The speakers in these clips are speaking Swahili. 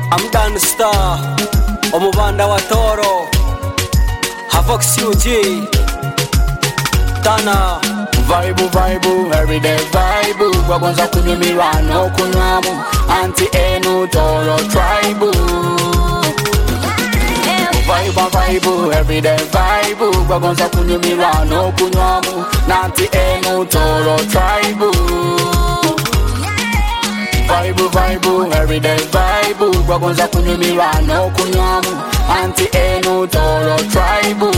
I'm done star Omubanda wa Toro Havox UG Tana Vibe, everyday vibe. Wagonza kunyimirano kunyamu Anti enu toro tribe. Vibe, everyday vibe. Wagonza kunyimirano kunyamu Nanti enu toro tribe. Vibe, everyday vibe. Wagonza kunyimirano kunyamu Anti enu toro tribe.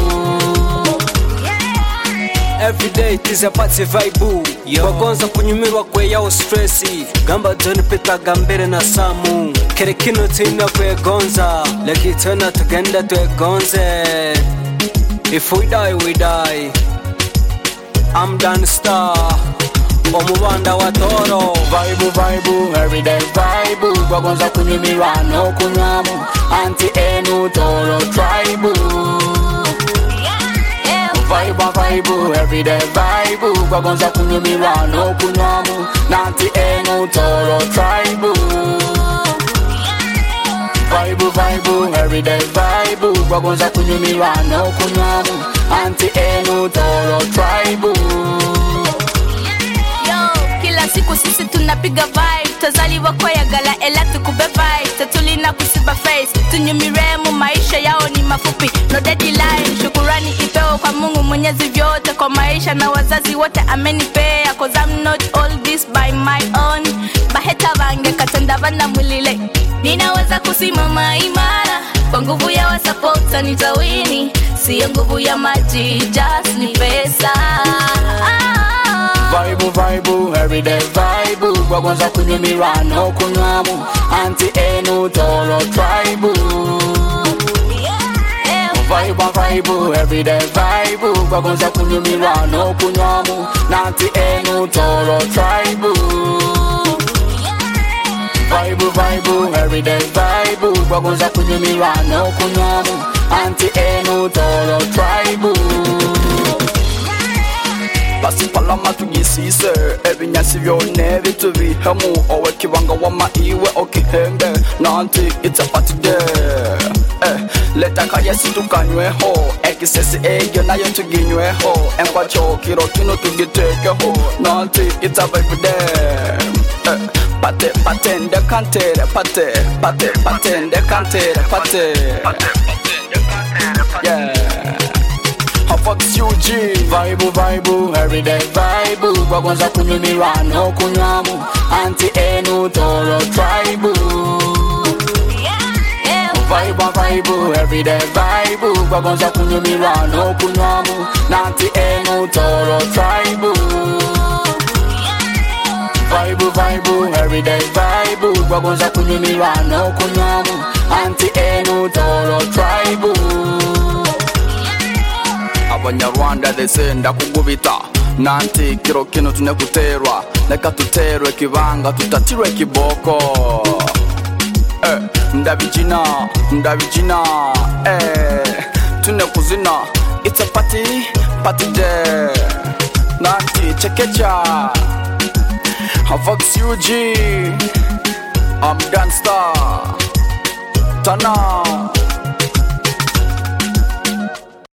Everyday tis a party vibe. Wagonza kunyumirwa kwe yao stressi. Gamba John Peter gambere na samu. Kere kino tina kwe gonza. Leki tena tugenda twe gonze. If we die, we die. I'm done star Omubanda wa Toro. Vibe, everyday vibe. Wagonza kunyumirano kunyamu Anti enu toro tribe. Vibe, everyday vibe. Wagonza kunyimirano kunyamu Nanti enu toro tribe. Vibe, everyday vibe. Wagonza kunyimirano kunyamu Anti enu toro tribe. Kila siku sisi tunapiga vibe. Tazaliwa kwa ya gala ela tukube vibe. Tatulina kusiba face. Tunyumiremu maisha yao ni mafupi. No deadline. Shukurani ipewa kwa Mungu mwenyezi vyote. Kwa maisha na wazazi wote amenipea. Cause I'm not all this by my own. Baheta vange katenda vana mulile. Ninaweza kusimama imara. Kwa nguvu ya wasapota nitawini. Siyo nguvu ya maji, just ni pesa. Vibe, everyday vibe. Wagonza kunyimirano kunyamu Anti enu toro tribe. Vibe, everyday vibe. Wagonza kunyimirano kunyamu Nanti enu toro tribe. Vibe, everyday vibe. Wagonza kunyimirano kunyamu Anti enu toro tribe. Basi palama tugisise Ebinyasi vyone vitu vihemu Owe kiwanga wama iwe okihenge Nanti it's a party day Leta kaya situkanyweho Ekisesi eyo nayo tuginyweho Enkwacho kiro kino tugitekeho Nanti it's a vibe day Pate nde kantere Pate nde kantere Pate yeah Fox UG. Vibe, everyday vibe. Wagonza kunyimirano kunyamu Anti enu toro tribe. Vibe, everyday vibe. Wagonza kunyimirano kunyamu Nanti enu toro tribe. Vibe, everyday vibe. Wagonza kunyimirano kunyamu Anti enu toro tribe. Abanyarwanda desenda kugubita Nanti kiro kino tunekuterwa Leka tuterwe kibanga tutatirwe kiboko Ndabijina Tunekuzina It's a party day Nanti chekecha Havox UG I'm done star Tana